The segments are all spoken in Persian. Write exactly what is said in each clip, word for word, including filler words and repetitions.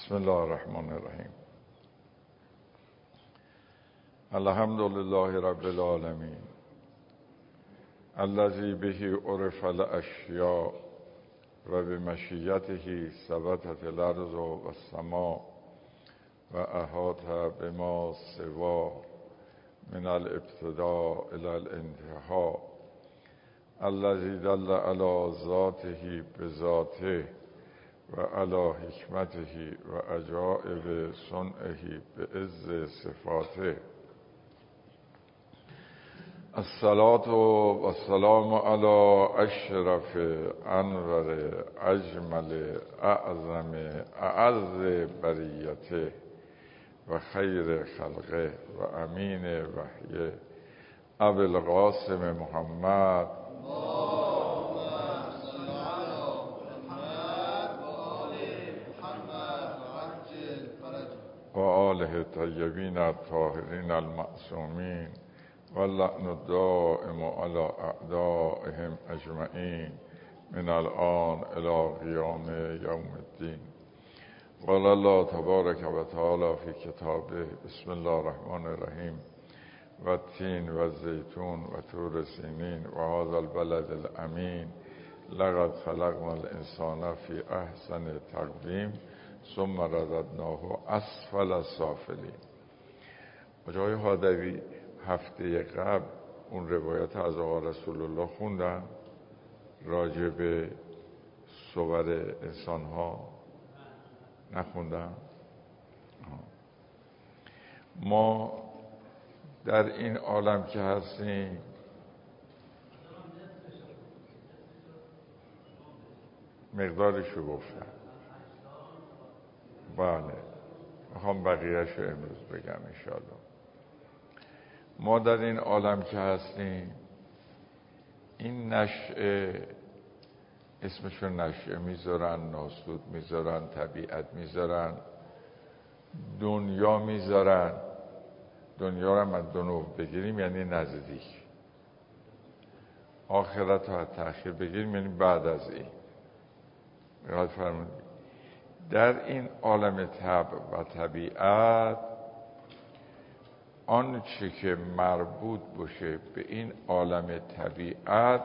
بسم الله الرحمن الرحیم. الحمد لله رب العالمین الذی به عرف الاشیاء و بمشیته ثبتت الارض و السماء و احاط بما سوا من الابتداء الى الانتهاء الذی دل علی ذاته بذاته و علی حکمته و عجائب صنعه بعز صفاته. الصلاة و السلام علی اشرف انور اجمل اعظم اعز بریته و خیر خلقه و امین وحیه ابی القاسم محمد و آله طیبین الطاهرین المعصومین و اللعن الدائم علی اعدائهم اجمعین من الان الی قیام یوم الدین. قال الله تبارک و تعالی فی کتابه بسم الله الرحمن الرحیم و التین و الزیتون و طور سینین و هذا البلد الامین لقد خلقنا الانسان فی احسن تقویم ثم رددناه اسفل سافلین. آقای حادوی هفته قبل اون روایت از آقا رسول الله خوندن راجع به صور انسان ها نخوندن؟ ما در این عالم که هستیم مقدارشو گفتم. بله میخوام بقیهشو امروز بگم انشاءالله. ما در این عالم که هستیم این نشأه اسمشو نشأه میذارن، ناسود میذارن، طبیعت میذارن، دنیا میذارن. دنیا رو من دو نوع بگیریم یعنی نزدیک، آخرت رو تأخیر بگیریم یعنی بعد از این. یاد فرمودید در این عالم طبع و طبیعت آنچه که مربوط باشه به این عالم طبیعت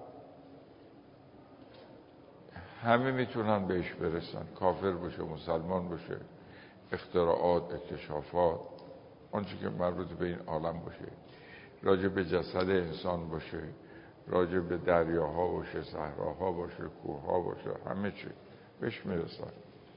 همه میتونن بهش برسن، کافر باشه مسلمان باشه، اختراعات، اکتشافات، آنچه که مربوط به این عالم باشه، راجع به جسد انسان باشه، راجع به دریاها باشه، صحراها باشه، کوهها باشه، همه چی بهش میرسن.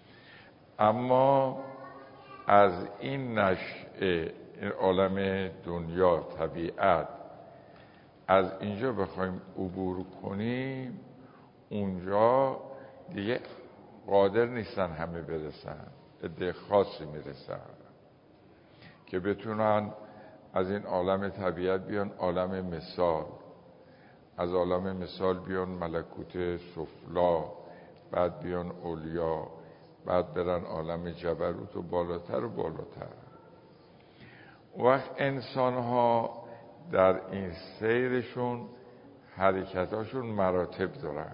اما از این نشأه این عالم دنیا طبیعت از اینجا بخوایم عبور کنیم اونجا دیگه قادر نیستن همه برسن، عده خاصی میرسن که بتونن از این عالم طبیعت بیان عالم مثال، از عالم مثال بیان ملکوت سفلا، بعد بیان اولیا، بعد برن عالم جبروت و بالاتر و بالاتر. وقت انسان ها در این سیرشون حرکتاشون مراتب دارن،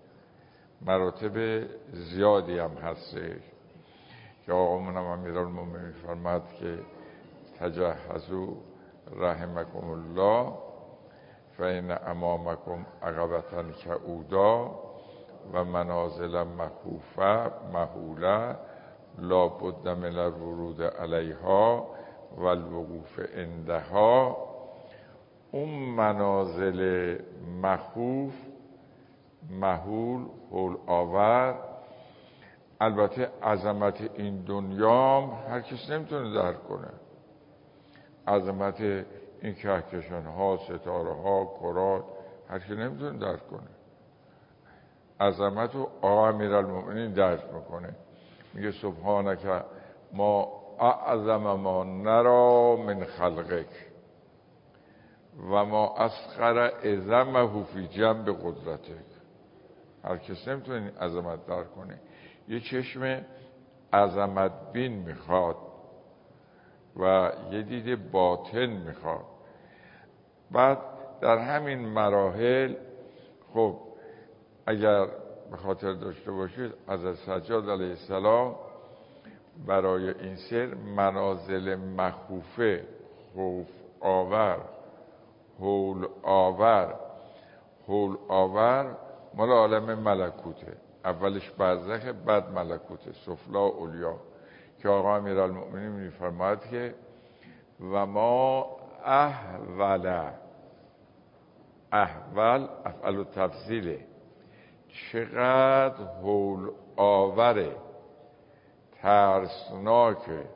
مراتب زیادی هم هستش که آقامون هم امیرالمومنین فرماد که تجهزوا رحمکم الله فإن امامکم عقبة کعودا و منازل مخوفه مهوله لا بد من الورود علیها و الوقوف عندها. اون منازل مخوف مهول هول آور، البته عظمت این دنیا هر کس نمیتونه درک کنه. عظمت این کهکشان ها، ستاره ها، کرات هر کس نمیتونه درک کنه. عظمت رو آقا امیرالمومنین درک میکنه، میگه سبحانک ما اعظم ما نرا من خلقک و ما اصغر عظمه فی جنب قدرتک. هر کس نمیتونه این عظمت درک کنه. یه چشم عظمت بین میخواد و یه دید باطن میخواد. بعد در همین مراحل خب اگر به خاطر داشته باشید حضرت سجاد علیه السلام برای این سر منازل مخوفه، خوف آور، هول آور. هول آور مال عالم ملکوته، اولش برزخه بعد ملکوته، سفلا علیا، که آقا امیرالمؤمنین میفرماید که و ما احول، احول افعل و تفضیله، چقدر هول آوره، ترسناک،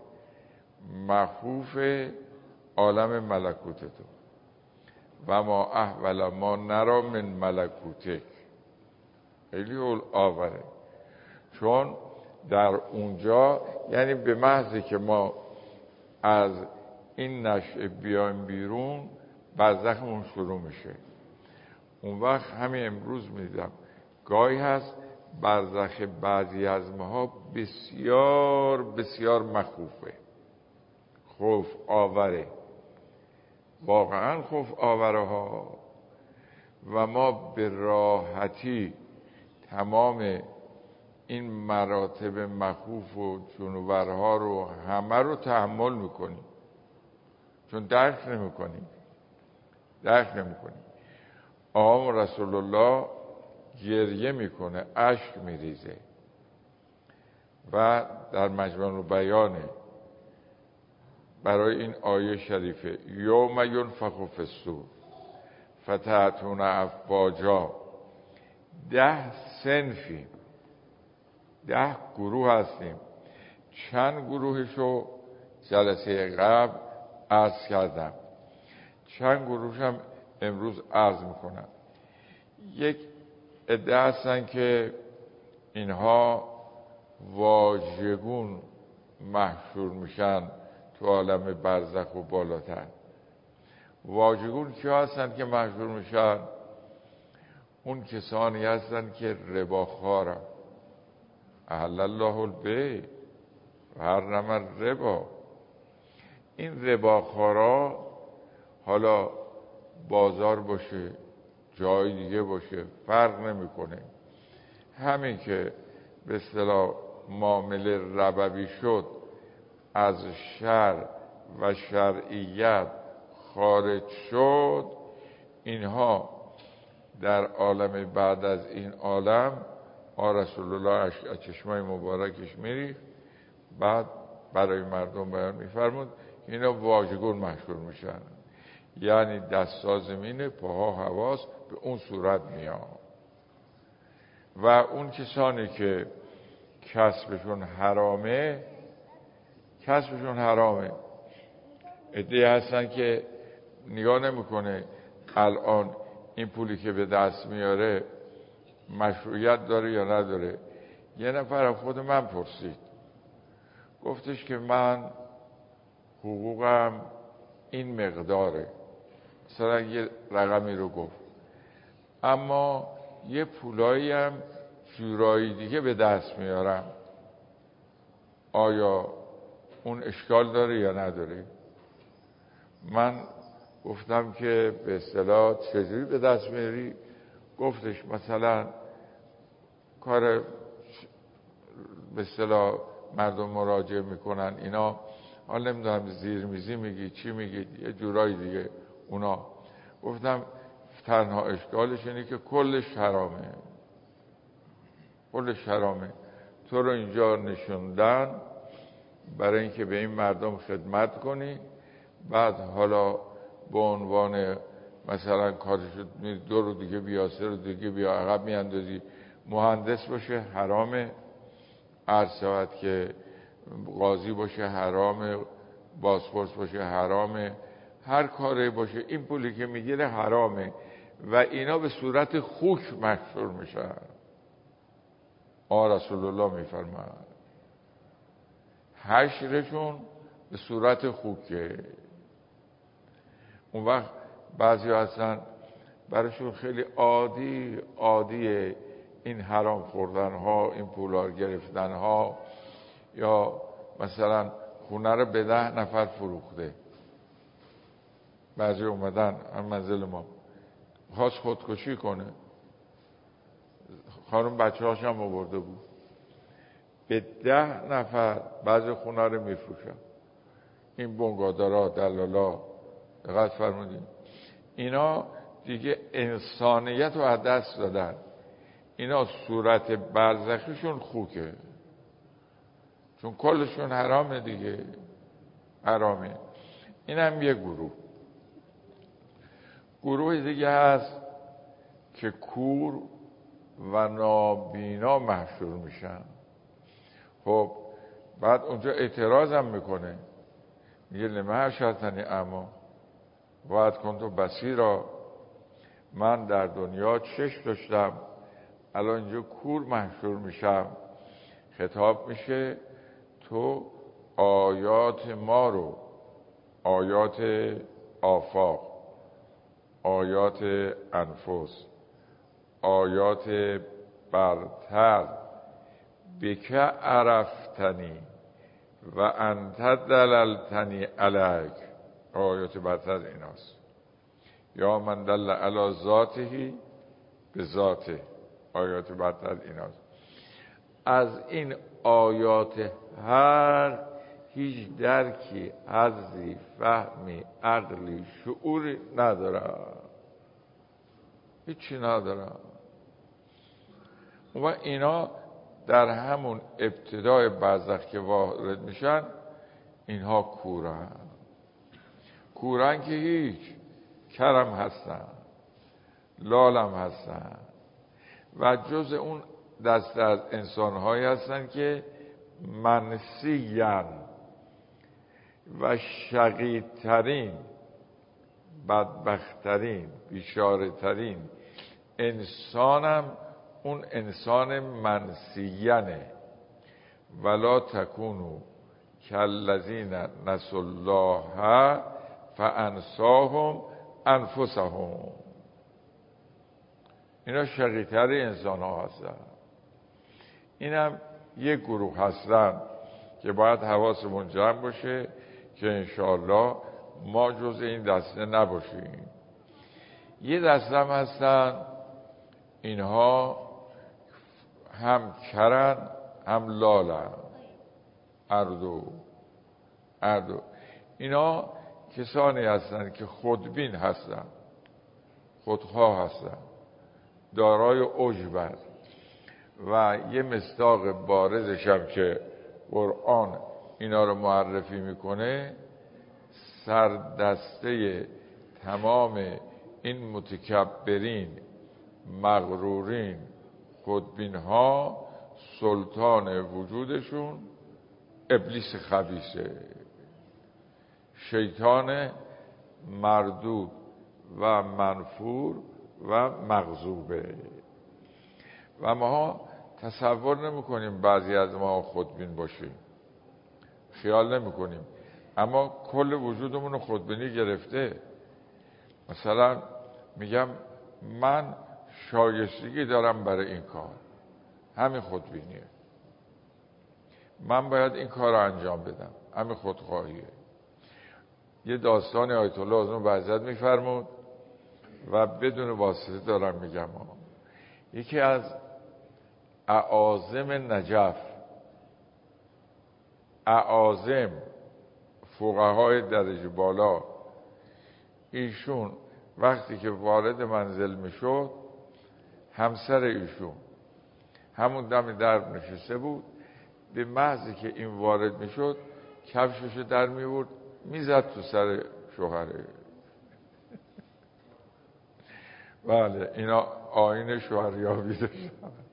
مخوف عالم ملکوت تو. و ما احول ما نرا من ملکوتک، خیلی هول آوره، چون در اونجا یعنی به محضی که ما از این نشأه بیایم بیرون برزخمون شروع میشه. اون وقت همین امروز میدیدم گاهی هست برزخ بعضی از ماها بسیار بسیار مخوفه، خوف آوره، واقعا خوف آوره ها. و ما به راحتی تمام این مراتب مخوف و جنورها رو همه رو تحمل میکنیم، چون درک نمیکنیم درک نمیکنیم. آقا رسول الله گریه میکنه، اشک میریزه و در مجمع البیانه برای این آیه شریفه یوم ینفخ فی الصور فتأتون افواجا، ده صنفی، ده گروه هستیم. چند گروهشو جلسه قبل عرض کردم، چند گروهش هم امروز عرض میکنم. یک عده هستن که اینها واژگون محشور میشن تو عالم برزخ و بالاتر. واژگون کیا هستن که محشور میشن؟ اون کسانی هستن که رباخوارن، احل الله البیع و حرم الربا. این رباخوارا حالا بازار باشه جای دیگه باشه فرق نمیکنه، همین که به اصطلاح معامله ربوی شد از شر و شرعیت خارج شد، اینها در عالم بعد از این عالم آ رسول الله از چشمای مبارکش میری، بعد برای مردم بیان میفرمود اینا واژگون محشور میشن، یعنی دستا زمینه پاها حواس به اون صورت میاد. و اون کسانی که کسبشون حرامه، کسبشون حرامه، عده‌ای هستن که نگاه نمیکنه الان این پولی که به دست میاره مشروعیت داره یا نداره. یه نفر از خود من پرسید، گفتش که من حقوقم این مقداره، مثلا یه رقمی رو گفت، اما یه پولایی هم جورایی دیگه به دست میارم، آیا اون اشکال داره یا نداره؟ من گفتم که به اصطلاح چجوری به دست میاری؟ گفتش مثلا کار به اصطلاح مردم مراجعه میکنن اینا، حالا نمیدونم زیرمیزی میگی چی میگی، یه جورایی دیگه اونا. گفتم تنها اشکالش اینه که کلش حرامه، کلش حرامه. تو رو اینجا نشوندن برای اینکه به این مردم خدمت کنی، بعد حالا به عنوان مثلا کارشو دو رو دیگه بیا، سه رو دیگه بیا، عقب میاندازی. مهندس باشه حرامه، عرض شود که قاضی باشه حرامه، بازپرس باشه حرامه، هر کاری باشه این پولی که میگیره حرامه و اینا به صورت خوک محشور میشن. آ رسول الله میفرماید حشرشون به صورت خوکه. اون وقت بعضی هستن براشون خیلی عادی عادیه این حرام خوردن ها، این پولار گرفتن ها، یا مثلا خونه رو به ده نفر فروخته. بعضی اومدن هم منزل ما خواست خودکشی کنه، خانم بچه هاش هم آورده بود، به ده نفر بعضی خونه رو میفروشن. این بنگادارا، دلالا، دقت فرمودین، اینا دیگه انسانیت رو از دست دادن. اینا صورت برزخیشون خوکه، چون کلشون حرامه دیگه، حرامه. این هم یه گروه. گروه دیگه هست که کور و نابینا محشور میشن. خب بعد اونجا اعتراض هم میکنه، میگه لما حشرتنی اعمی وقد کنت بصیرا، من در دنیا چشم داشتم الان اینجا کور محشور میشم. خطاب میشه تو آیات ما رو، آیات آفاق، آیات انفس، آیات برتر، بکه عرفتنی و انت دللتنی علیک، آیات برتر ایناست. یا من دل علی ذاته به ذاته، آیات برتر ایناست. از این آیات هر هیچ درکی، حظی، فهمی، عقلی، شعوری نداره، هیچی نداره. و اینا در همون ابتدای برزخ که وارد میشن، اینها کورن. کورن که هیچ، کرم هستن، لالم هستن و جز اون دسته از انسانهایی هستن که منسیین و شقیترین، بدبخترین، بیچاره‌ترین انسانم اون انسان منسیینه. ولا تکونو کالذین نسوا الله فانساهم انفسهم. اینا شقی‌تر انسان ها هستن. اینم یک گروه هستن که باید حواسمون جمع باشه که انشاءالله ما جز این دسته نباشیم. یه دسته هم هستن اینها هم کرن هم لالن، اردو اردو. اینا کسانی هستن که خودبین هستن، خودخواه هستن، دارای عجبن و یه مصداق بارزش هم که قرآن اینا رو معرفی میکنه، سردسته تمام این متکبرین، مغرورین، خودبین ها، سلطان وجودشون ابلیس خبیثه، شیطان مردود و منفور و مغضوبه. و ما تصور نمی کنیم بعضی از ما خودبین باشیم، خیال نمی کنیم، اما کل وجودمون رو خودبینی گرفته. مثلا میگم من شایستگی دارم برای این کار، همین خودبینیه. من باید این کار رو انجام بدم، همین خودخواهیه. یه داستان آیت الله از اون وضعیت میفرمود و بدون واسطه دارم میگم ها. یکی از اعاظم نجف، اعاظم فقهای درجه بالا، ایشون وقتی که وارد منزل میشد، همسر ایشون همون دم در نشسته بود، به محضی که این وارد میشد کفششو در میورد میزد تو سر شوهره. بله اینا آیین شوهریابی داشتن.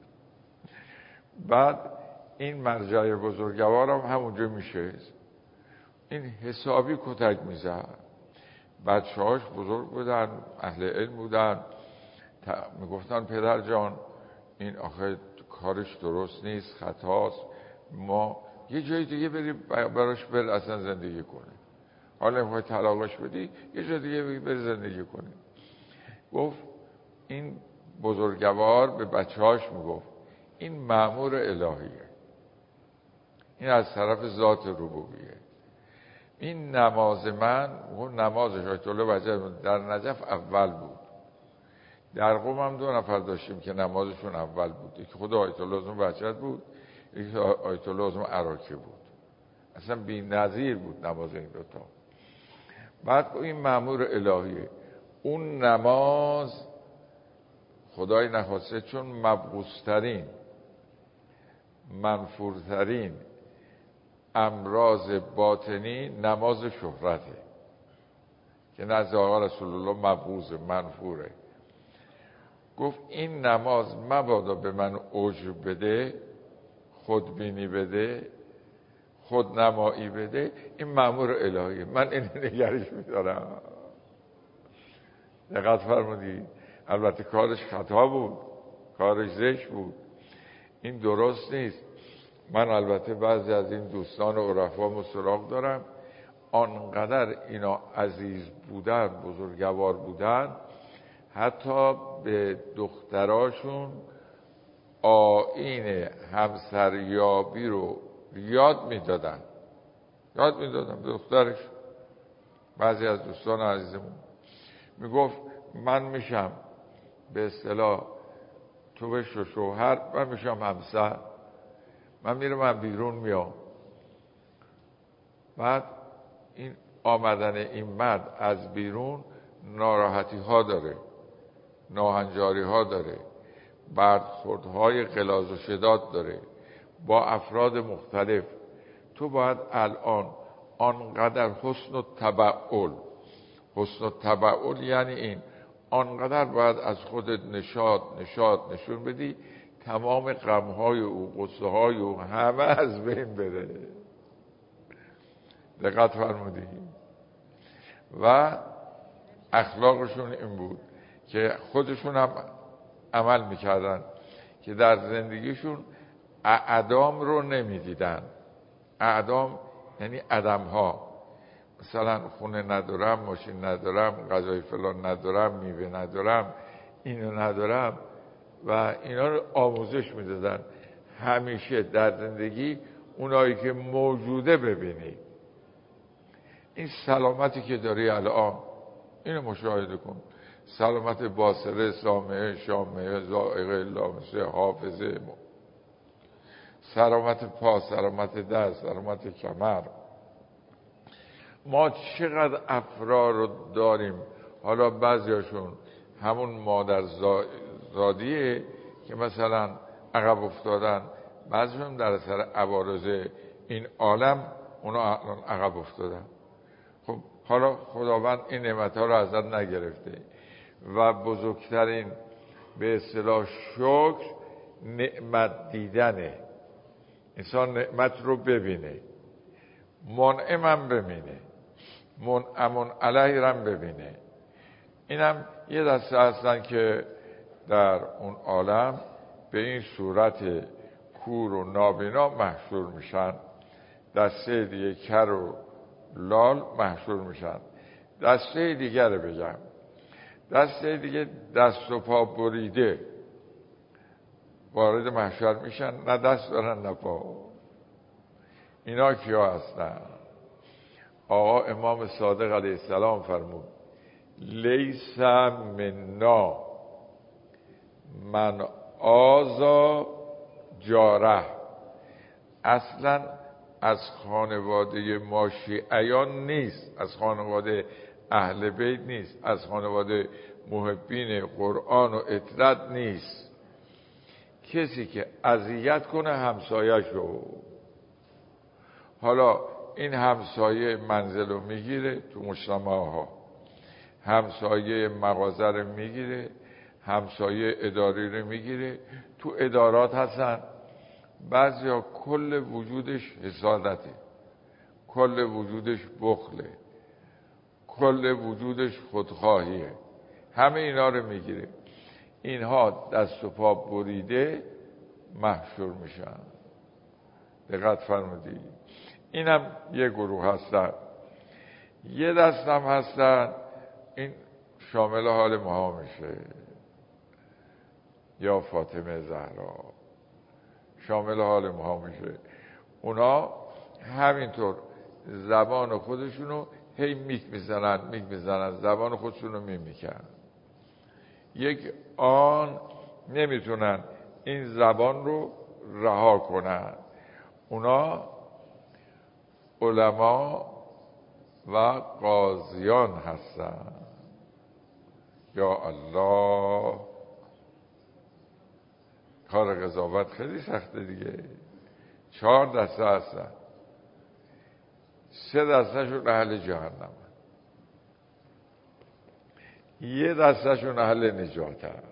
بعد این مرجع بزرگوار هم همونجا میشه، این حسابی کتک میزد. بچه هاش بزرگ بودن، اهل علم بودن، میگفتن پدر جان این آخه کارش درست نیست، خطاست، ما یه جای دیگه بریم براش بر اصلا زندگی کنه، حالا میخوای طلاقش بدی یه جای دیگه بر زندگی کنه. گفت این بزرگوار به بچه هاش میگفت این مأمور الهیه، این از طرف ذات ربوبیه. این نماز من، اون نمازش آیت الله وجد در نجف اول بود، در قم هم دو نفر داشتیم که نمازشون اول بود، که خود آیت الله اون وجد بود، یکی آیت الله اعظم عراقی بود، اصلا بی نظیر بود نماز این دوتا. بعد این مأمور الهیه، اون نماز خدای نخواسته چون مبغوث‌ترین منفورترین امراض باطنی نماز شهرته که نزد آقا رسول الله مبغوض منفوره. گفت این نماز مبادا به من عجب بده، خودبینی بده، خودنمایی بده. این مأمور الهیه، من این نگرش میدارم. دقت فرمودی؟ البته کارش خطا بود، کارش زشت بود، این درست نیست. من البته بعضی از این دوستان و عرفا سراغ دارم، آنقدر اینا عزیز بودن، بزرگوار بودن، حتی به دختراشون آیین همسریابی رو یاد میدادن یاد میدادن به دخترش. بعضی از دوستان عزیزمون میگفت من میشم به اصطلاح تو بشو شوهر، من میشم همسر، من میرم من بیرون میام. بعد این آمدن این مرد از بیرون ناراحتی ها داره، ناهنجاری ها داره، برخوردهای غلاظ و شداد داره با افراد مختلف. تو باید الان آنقدر حسن و تبعل، حسن و تبعل یعنی این، آنقدر باید از خودت نشاط نشاط نشون بدی تمام غمهای او، غصه های او همه از بین بره. دقت فرمودی؟ و اخلاقشون این بود که خودشون هم عمل میکردن که در زندگیشون اعدام رو نمیدیدن. اعدام یعنی عدم ها، مثلا خونه ندارم، ماشین ندارم، غذای فلان ندارم، میوه ندارم، اینو ندارم، و اینا رو آموزش میدادن. همیشه در زندگی اونایی که موجوده ببینی. این سلامتی که داری الان اینو مشاهده کن، سلامت باصره، سامعه، شامعه، ذائقه، لامسه، حافظه، سلامت پا، سلامت دست، سلامت کمر. ما چقدر افراد رو داریم، حالا بعضیاشون همون مادر زادیه که مثلا عقب افتادن، بعضیشون در اثر عوارض این عالم اونا عقب افتادن. خب حالا خداوند این نعمت‌ها رو ازت نگرفته و بزرگترین به اصطلاح شکر نعمت دیدنه. انسان نعمت رو ببینه، منعمم ببینه، منعمون علیه هم ببینه. اینم یه دسته هستن که در اون عالم به این صورت کور و نابینا محشور میشن. دسته دیگه کر و لال محشور میشن. دسته دیگه رو بگم، دسته دیگه دست و پا بریده وارد محشر میشن، نه دست دارن نه پا. اینا کیا هستن؟ آقا امام صادق علیه السلام فرمود لیس منا من آذا جاره. اصلا از خانواده ما شیعیان نیست، از خانواده اهل بیت نیست، از خانواده محبین قرآن و اطاعت نیست. کسی که اذیت کنه همسایه‌شو، حالا این همسایه منزل رو میگیره تو مجتمع ها، همسایه مغازه رو میگیره، همسایه اداری رو میگیره. تو ادارات هستن بعضیا کل وجودش حسادته، کل وجودش بخله، کل وجودش خودخواهیه، همه اینا رو میگیره. اینها دست و پا بریده محشور میشن. دقت فرمودی؟ اینم یه گروه هستن. یه دست هم هستن این شامل حال ما میشه، یا فاطمه زهرا شامل حال ما میشه. اونا همینطور زبان خودشونو هی میک میزنن میک میزنن زبان خودشونو میمیکن. یک آن نمیتونن این زبان رو رها کنن. اونا علما و قاضیان هستن. یا الله، کار قضاوت خیلی سخته دیگه. چهار دسته هستن، سه دستهشون اهل جهنم، یه دستهشون اهل نجات هست.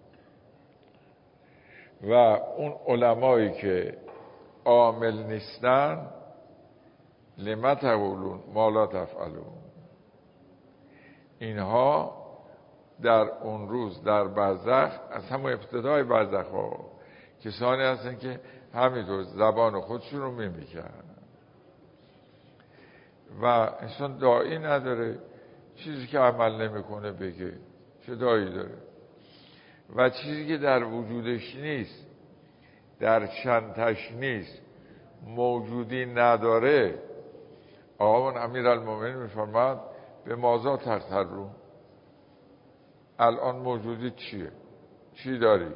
و اون علمایی که عامل نیستن، لما تقولون ما لا تفعلون، اینها در اون روز در برزخ، از همون ابتدای برزخ ها، کسانی هستن که همینطور زبان خودشون رو میمیکن و انسان داعی نداره، چیزی که عمل نمیکنه بگه، چه داعی داره؟ و چیزی که در وجودش نیست، در چندتش نیست، موجودی نداره. آقا امیرالمومنین میفرماد به مازا تغترون، الان موجودی چیه؟ چی داری؟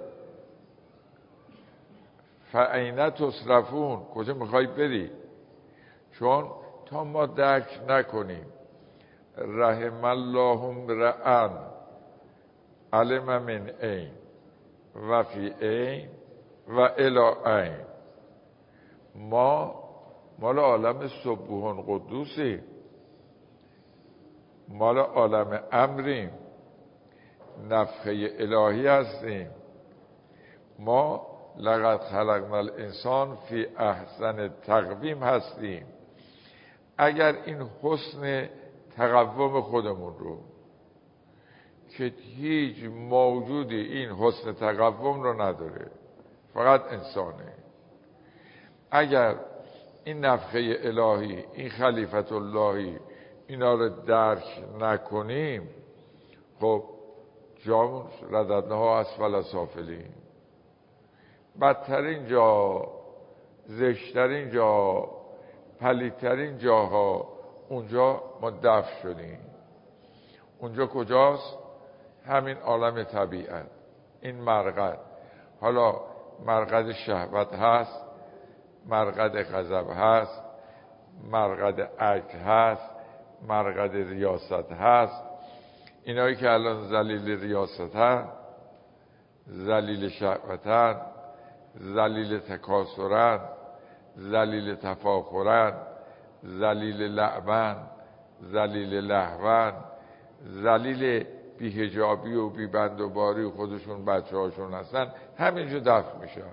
فاین تصرفون، کجا میخوای بری؟ چون تا ما درک نکنیم رحم الله امرأ علم من این و فی این و الی این، ما مال عالم سبوحون قدوسی، مال عالم امریم، نفخه الهی هستیم. ما لقد خلقنا الانسان فی احسن تقویم هستیم. اگر این حسن تقوم خودمون رو که هیچ موجودی این حسن تقوم رو نداره، فقط انسانه، اگر این نفخه الهی، این خلیفت اللهی، اینا رو درک نکنیم، خب جامون رددنها اسفل سافلین، بدترین جا، زشترین جا، پلیدترین جاها، اونجا ما دفن شدیم. اونجا کجاست؟ همین عالم طبیعت، این مرقد. حالا مرقد شهوت هست، مرقد غضب هست، مرقد عجز هست، مرقد ریاست هست. اینایی که الان ذلیل ریاستن، ذلیل شهوتن، ذلیل تکاسرن، ذلیل تفاخرن، ذلیل لعبن، ذلیل لهون، ذلیل بی‌حجابی و بی‌بندوباری، خودشون بچه هاشون هستن، همینجا دفن میشن.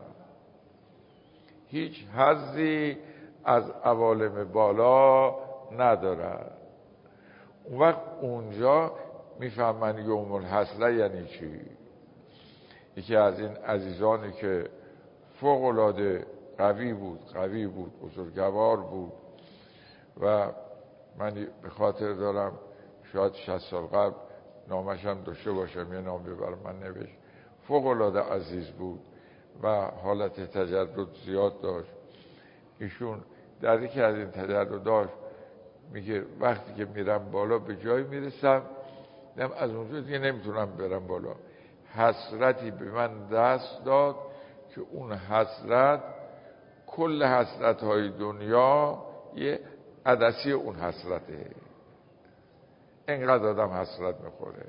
هیچ حظی از عوالم بالا ندارن. اون وقت اونجا میفهمن یوم الحسره یعنی چی. یکی از این عزیزانی که فوق العاده قوی بود، قوی بود، بزرگوار بود و من به خاطر دارم شاید شصت سال قبل نامش هم داشته باشم، یه نام ببرم من نوشت. فوق العاده عزیز بود و حالت تجرد زیاد داشت. ایشون در یکی از این تجرداش میگه وقتی که میرم بالا به جایی میرسم دم از اونجا دیگه نمیتونم برم بالا. حسرتی به من دست داد که اون حسرت کل حسرت های دنیا یه عدسی اون حسرته. اینقدر آدم حسرت میخوره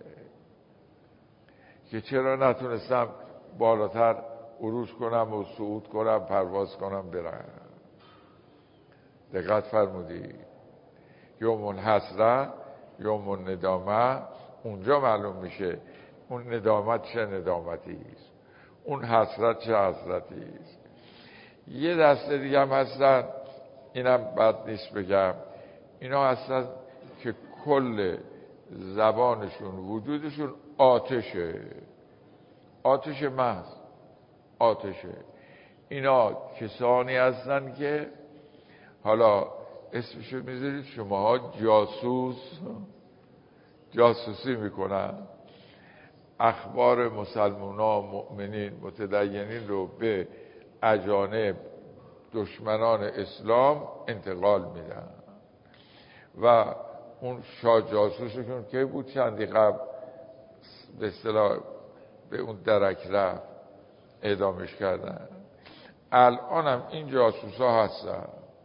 که چرا نتونستم بالاتر عروج کنم و صعود کنم، پرواز کنم، برم. دقت فرمودی؟ یوم الحسره، یوم الندامه، اونجا معلوم میشه اون ندامت چه ندامتی است، اون حسرت چه حسرتی است. یه دسته دیگه هم هستن، اینم بد نیست بگم، اینا هستن که کل زبانشون، وجودشون آتشه، آتش محض، آتشه. اینا کسانی هستن که حالا اسمشو میذارید شماها جاسوس، جاسوسی میکنن، اخبار مسلمانان، مؤمنین، متدینین رو به اجانب، دشمنان اسلام انتقال میدن. و اون شاه جاسوسشون که بود چندی قبل به اصطلاح به اون درک رفت، اعدامش کردن. الان هم این جاسوس ها هستن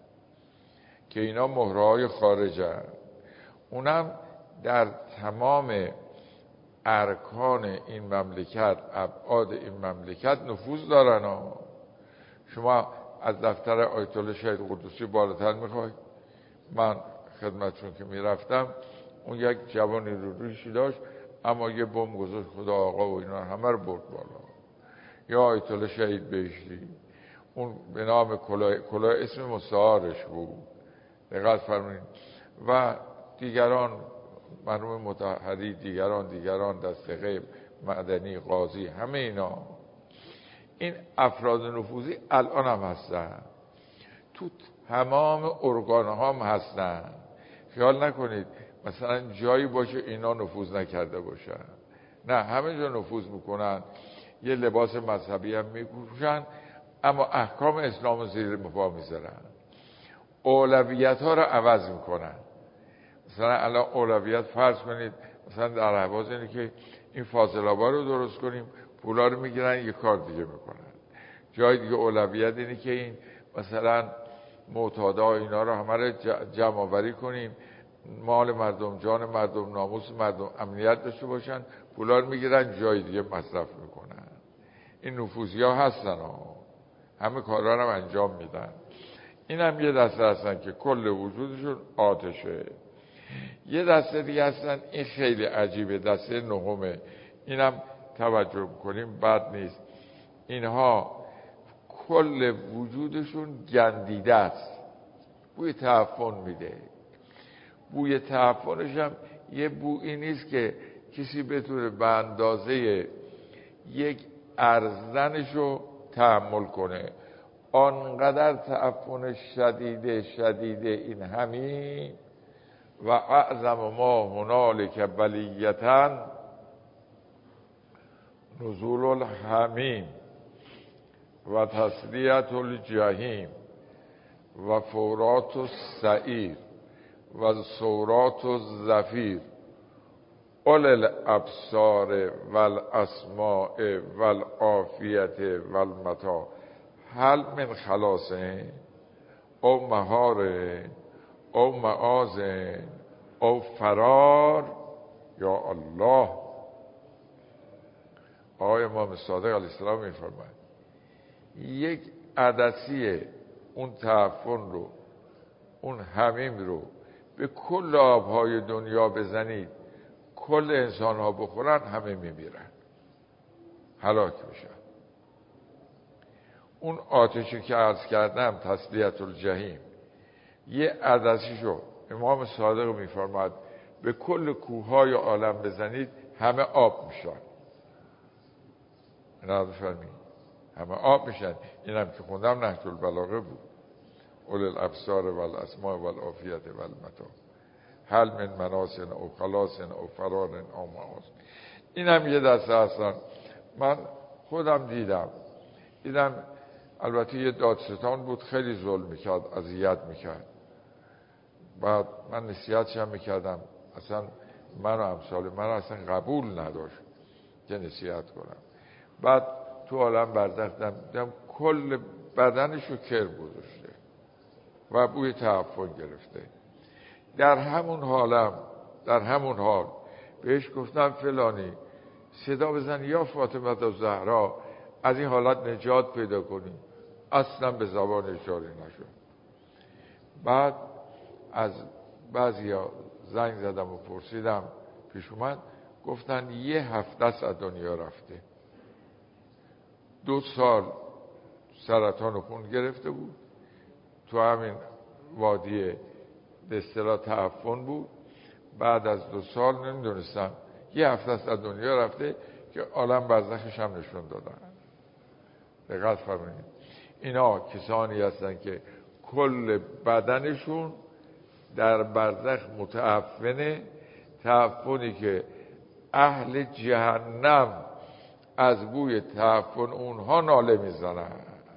که اینا مهره های خارجن، اونم در تمام ارکان این مملکت، ابعاد این مملکت نفوذ دارن ها. شما از دفتر آیت الله شهید قدوسی بالاتر میخوای؟ من خدمتشون که میرفتم اون یک جوانی رو رویشی داشت اما یه بم گذاشت خدا آقا و اینا همه رو برد بالا. یا آیت الله شهید بهشتی، اون به نام کلاه کلاه اسم مستعارش بود، دقت فرمایید. و دیگران مرحوم مطهری، دیگران دیگران دست غیب، مدنی، قاضی، همه اینا این افراد نفوذی الان هم هستن، تو تمام ارگان هم هستن. خیال نکنید مثلا جایی باشه اینا نفوذ نکرده باشن، نه، همه جا نفوذ میکنن. یه لباس مذهبی هم میپوشن اما احکام اسلام زیر پا میذارن، اولویت ها رو عوض میکنن. مثلا الان اولویت فرض کنید مثلا در اهواز اینه که این فاضل آبا رو درست کنیم، پولا رو میگیرن یه کار دیگه میکنن. جای دیگه اولویت اینه که این مثلا معتادا اینا رو همه رو جمع آوری کنیم، مال مردم، جان مردم، ناموس مردم امنیت داشته باشن، پولا رو میگیرن جای دیگه مصرف میکنن. این نفوذی ها هستن ها، همه کارا رو انجام میدن. این هم یه دسته هستن که کل وجودشون آتشه. یه دسته دیگه هستن، این خیلی عجیبه، دسته نهمه، اینم توجه کنیم بد نیست. اینها کل وجودشون گندیده است، بوی تعفن میده. بوی تعفنش هم یه بویی نیست که کسی بتونه به اندازه یک ارزنشو تحمل کنه. آنقدر تعفن شدیده شدیده این همین و اعظم ما هنالک بلیتن نزول الحمیم و تسلیت الجحیم و فورات السعیر و سورات الزفیر اول الابصار والاسماع والعافیت والمتاع هل من خلاصه او مهاره او معاذ او فرار. یا الله. آقای امام صادق علیه السلام میفرماید یک عدسی اون تعفن رو، اون حمیم رو به کل آبهای دنیا بزنید، کل انسان ها بخورن، همه میمیرن، هلاک میشن. اون آتشی که عرض کردم تسلیت الجحیم، یه عدسیشو امام صادق میفرماد به کل کوههای عالم بزنید همه آب میشن. اینا بفرمید همه آب میشن. اینم که خوندم نهج البلاغه بود، اول الابصار والاسماع والعافیت والمتاع هل من مناسن او خلاصن او فرار او معاذ. اینم یه دسته هستن. من خودم دیدم دیدم البته یه دادستان بود خیلی ظلم میکرد، اذیت میکرد. بعد من نصیحتش هم میکردم، اصلا من و امثال من اصلا قبول نداشت که نصیحت کنم. بعد تو عالم برزخ دیدم کل بدنشو کر گذاشته و بوی تعفن گرفته. در همون حالم در همون حال بهش گفتم فلانی صدا بزن یا فاطمه الزهرا از این حالت نجات پیدا کنی، اصلا به زبان جاری نشد. بعد از بعضیا زنگ زدم و پرسیدم، پیش اومد گفتن یه هفته است از دنیا رفته، دو سال سرطان خون گرفته بود، تو همین وادی به اصطلاح تعفن بود. بعد از دو سال نمیدونستم یه هفته است از دنیا رفته که عالم برزخش هم نشون دادن. دقت فرمایید اینا کسانی هستن که کل بدنشون در برزخ متعفنه، تعفنی که اهل جهنم از بوی تعفن اونها ناله میزنن.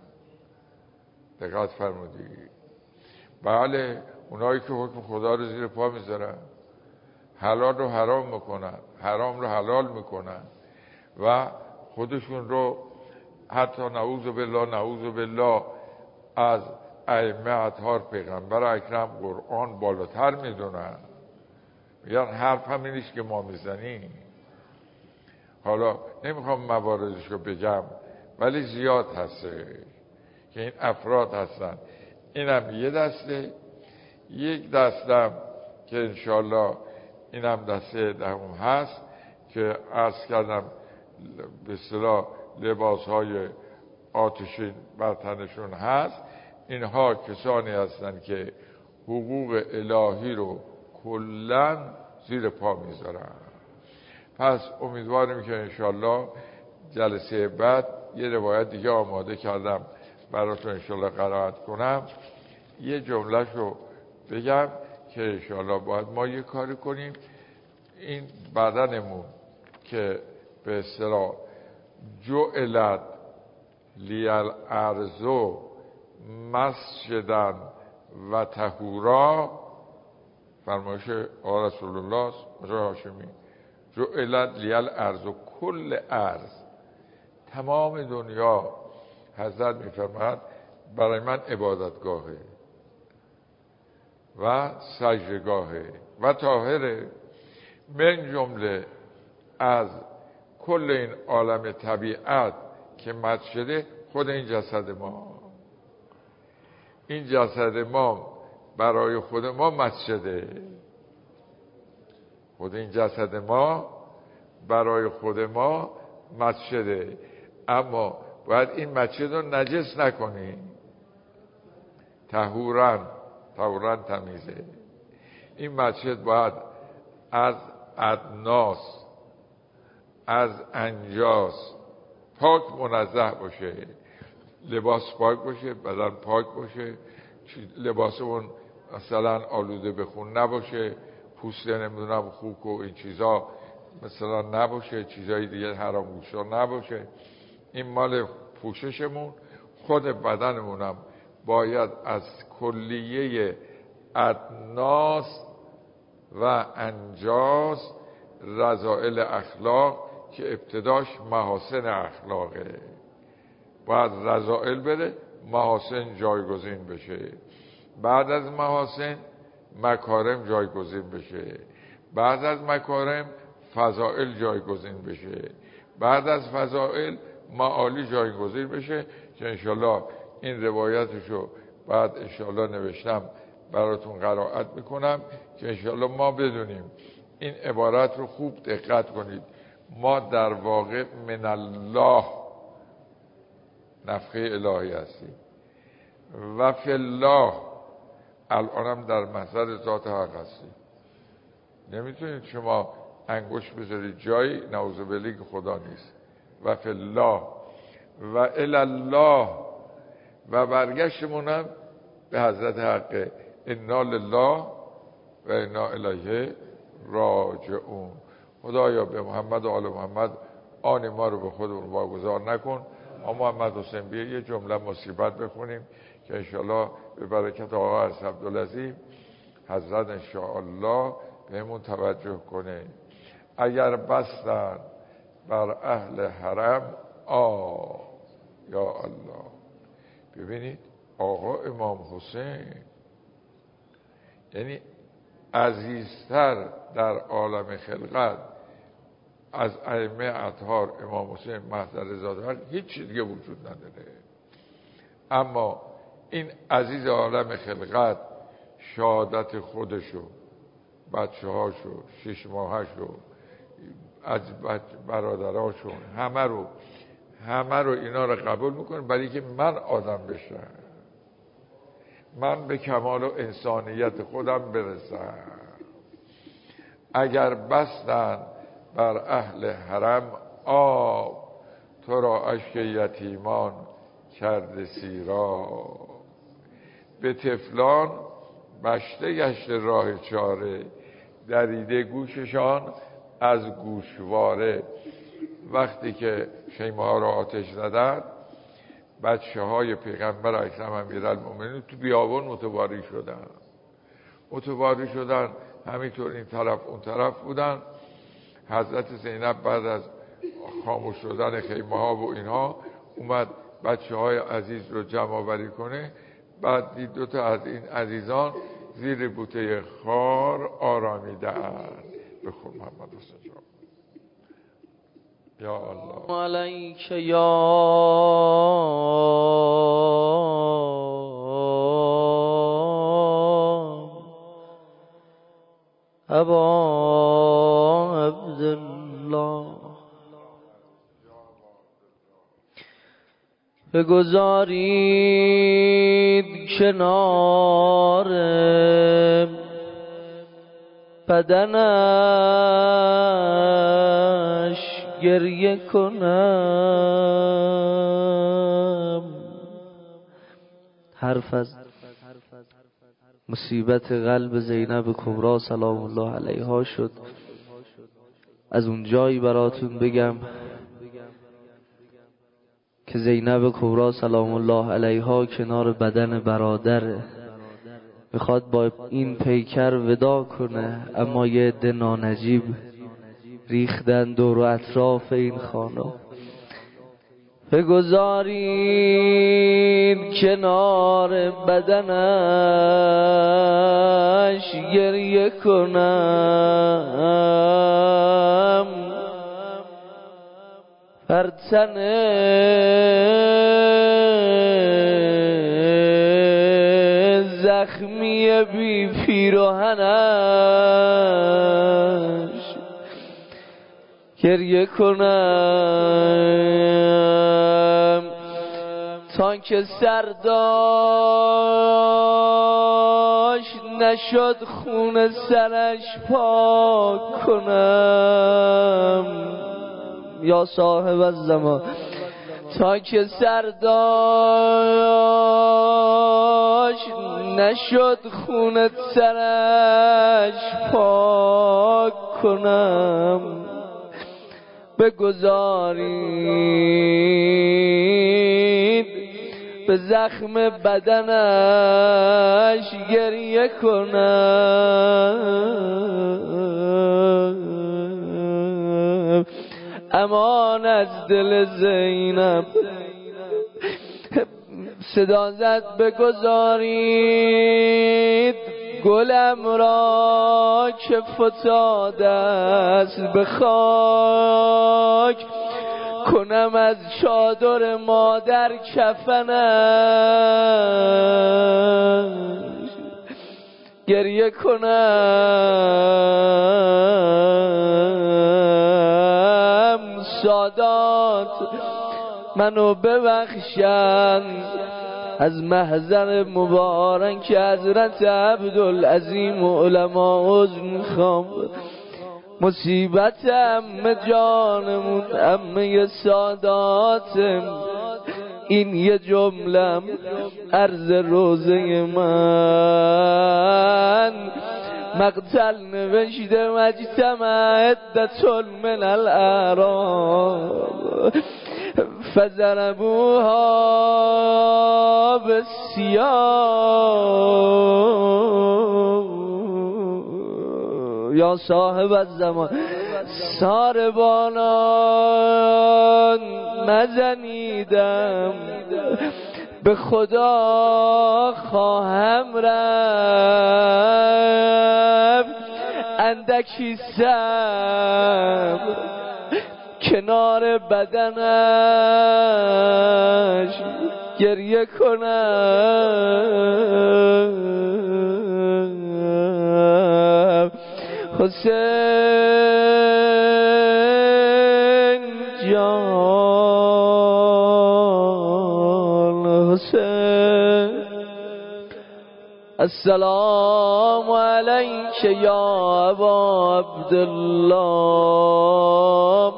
دقت فرمودید؟ بله، اونایی که حکم خدا رو زیر پا میذارن، حلال رو حرام میکنن، حرام رو حلال میکنن و خودشون رو حتی نعوذ بالله نعوذ بالله از ائمه اطهار پیغمبر اکرم قرآن بالاتر میدونن، میگن حرف همین نیست که ما میزنیم. حالا نمیخوام مواردش رو بگم ولی زیاد هسته که این افراد هستن. اینم یه دسته. یک دستم که انشالله اینم دسته دهم هست که عرض کردم به اصطلاح لباس های آتشین بر تنشون هست. اینها کسانی هستند که حقوق الهی رو کلن زیر پا میذارن. پس امیدواریم که انشالله جلسه بعد یه روایت دیگه آماده کردم براتون انشالله قرائت کنم. یه جملهش رو بگم که انشالله باید ما یه کاری کنیم. این بدنمون که به اصطلاح جعلت لیل ارضو مسجدن و طهورا، فرمایش آقا رسول الله مجای هاشمی، جعلت لیل ارضو، کل ارض تمام دنیا حضرت میفرماد برای من عبادتگاهه و سجدگاهه و طاهره. من جمله از کل این عالم طبیعت که مسجده خود این جسد ما. این جسد ما برای خود ما مسجده. خود این جسد ما برای خود ما مسجده، اما باید این مسجد رو نجس نکنیم. طهورن، طهورن تمیزه. این مسجد باید از ادناس، از انجاس پاک منزه باشه. لباس پاک باشه، بدن پاک باشه، لباسمون مثلا آلوده به خون نباشه، پوسته نمیدونم خوک و این چیزا مثلا نباشه، چیزای دیگه حرام گوشتا نباشه. این مال پوششمون. خود بدنمونم باید از کلیه ادناس و انجاس رذائل اخلاق که ابتداش محاسن اخلاقه، باید رذائل بره، محاسن جایگزین بشه. بعد از محاسن مکارم جایگزین بشه. بعد از مکارم فضائل جایگزین بشه. بعد از فضائل معالی جایگزین بشه که انشالله این روایتشو بعد انشالله نوشتم براتون قرائت میکنم که انشالله ما بدونیم. این عبارت رو خوب دقت کنید. ما در واقع من الله نفخه الهی هستیم و فی الله الانم در محضر ذات حق هستیم. نمیتونید شما انگوش بذارید جایی نعوذ بالله که خدا نیست. و فی الله و الی الله و برگشتمونم به حضرت حق. انا لله و انا الیه راجعون. خدایا به محمد و آل محمد آن ما رو به خودمون واگذار نکن. ما محمد حسین بیا یه جمله مصیبت بخونیم که انشالله به برکت آقا عرض عبدالعظیم حضرت انشاءالله بهمون توجه کنه. اگر بستن بر اهل حرم آ یا الله. ببینید آقا امام حسین یعنی عزیزتر در عالم خلقت از ائمه اطهار امام حسین محضر ذات هیچ چیز دیگه وجود نداره. اما این عزیز عالم خلقت شهادت خودشو، بچه هاشو، شش ماهشو، از برادراشو، همه رو همه رو اینا رو قبول میکنه برای که من آدم بشم، من به کمال و انسانیت خودم برسم. اگر بستن بر اهل حرم آب، تو را اشک یتیمان کرده سیرا. به طفلان بشته گشت راه چاره، دریده گوششان از گوشواره. وقتی که خیمه ها را آتش زدن بچه های پیغمبر اکرم امیرالمومنین تو بیابان متواری شدن متواری شدن همینطور این طرف اون طرف بودن. حضرت زینب بعد از خاموش شدن خیمه ها و اینها اومد بچه های عزیز رو جمع آوری کنه، بعد دید دو تا از این عزیزان زیر بوته خار آرامیدن. بخون محمد حسین جان. یا الله علیک یا ابا عبدالله، بگذارید کنار بدنش گریه کنم. حرف از مصیبت قلب زینب کبری سلام الله علیها شد. از اون جایی براتون بگم که زینب کبری سلام الله علیها کنار بدن برادره، میخواد با این پیکر ودا کنه، اما یه عده نانجیب ریختن دور و اطراف این خانم. بگذارید کنار بدنش گریه کنم، فرتن زخمی بی پیراهنش گریه کنم، تا که سرداش نشد خون سرش پاک کنم. یا صاحب الزمان، تا که سرداش نشد خون سرش پاک کنم. بگذارید به زخم بدنش گریه کنم. امان از دل زینب صدا زد، بگذارید گلم را که فتاده است به خاک، کنم از چادر مادر کفنش گریه کنم. سادات منو ببخشند، از محضر مبارک حضرت عبدالعظیم و علما عذر میخوام. مصیبت عمه جانمون، عمه ساداتم، این یه جملم عرض روزه من. مقتل نوشته مجتمع عدت من الاعراب فضربوها بالسیاف. یا صاحب الزمان، ساربانان مزنیدم، به خدا خواهم رفت اندکی صبر کنار بدنش گریه کنم. حسین جان، حسین السلام علیک یا ابا عبدالله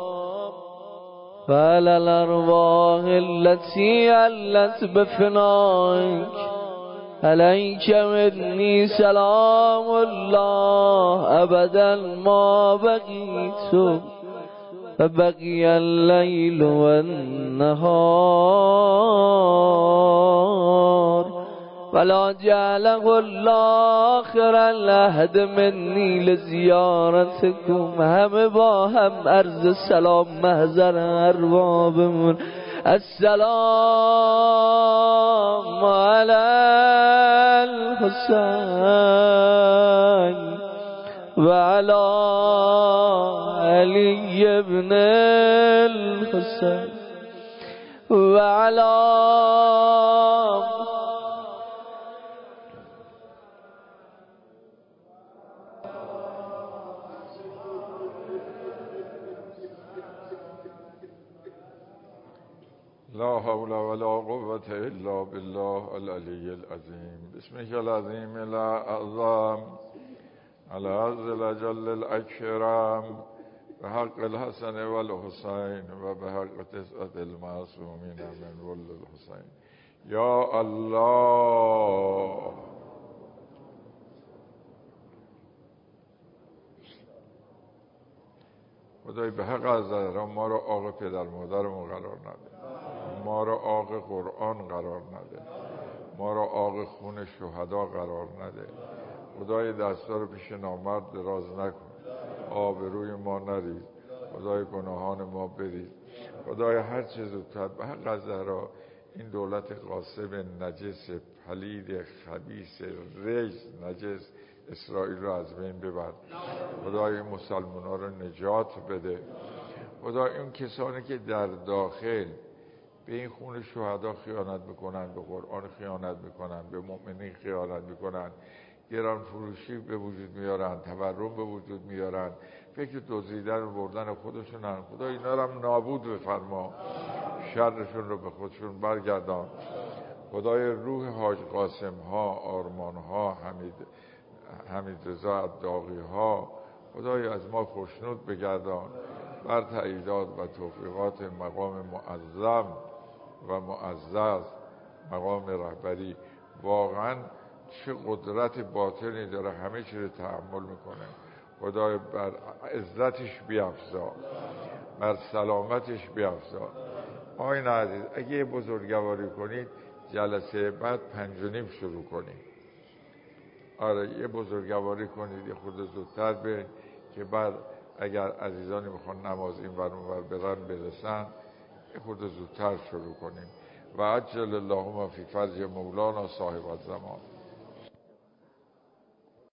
وعلى الارواح التي علت بفنائك عليك مني سلام الله ابدا ما بقيت فبقي الليل والنهار ولا جعله الله آخر العهد مني لزیارتكم. همه با هم عرض سلام محضر اربابمون السلام علی الحسین و علی علی ابن الحسین و علی لا حول ولا قوة إلا بالله العلي العظيم. بسمك العظيم الأعظم على ذي الجل الأكرم بحق الحسن والحسين وبحق تسعة المعصومين من ولد الحسين. يا الله خدای به حق از ما را آق پدر مادرمون قرار نده، ما را آق قرآن قرار نده، ما را آق خون شهدا قرار نده. خدای دستا رو پیش نامرد دراز نکن، آبروی ما نریز، خدای گناهان ما برید. خدای هر چه زودتر به حق از زهرا این دولت غاصب نجس پلید خبیث رجس نجس اسرائیل رو از بین ببر. خدای مسلمان ها رو نجات بده. خدای اون کسانی که در داخل به این خون شهدا خیانت میکنن، به قرآن خیانت میکنن، به مؤمنین خیانت میکنن، گران فروشی به وجود میارن، تورم به وجود میارن، فکر دزدیدن و بردن خودشونن، خدای اینا رو هم نابود بفرما، شرشون رو به خودشون برگردان. خدای روح حاج قاسم ها، آرمان ها، حمید حمید رضا عداقی ها، خدای از ما خوشنود بگردان. بر تأییدات و توفیقات مقام معظم و معزز مقام رهبری، واقعا چه قدرت باطنی داره، همه چی رو تحمل میکنه. خدای بر عزتش بیافزا، بر سلامتش بیافزا. آقایان عزیز، اگه یه بزرگواری کنید جلسه بعد پنج و نیم شروع کنید. آره یه بزرگواری کنید، یه خورده زودتر برید که بعد اگر عزیزانی میخوان نماز این ور اون ور برن برسن، یه خورده زودتر شروع کنیم. و عجل اللهم فی فرج مولانا صاحب الزمان.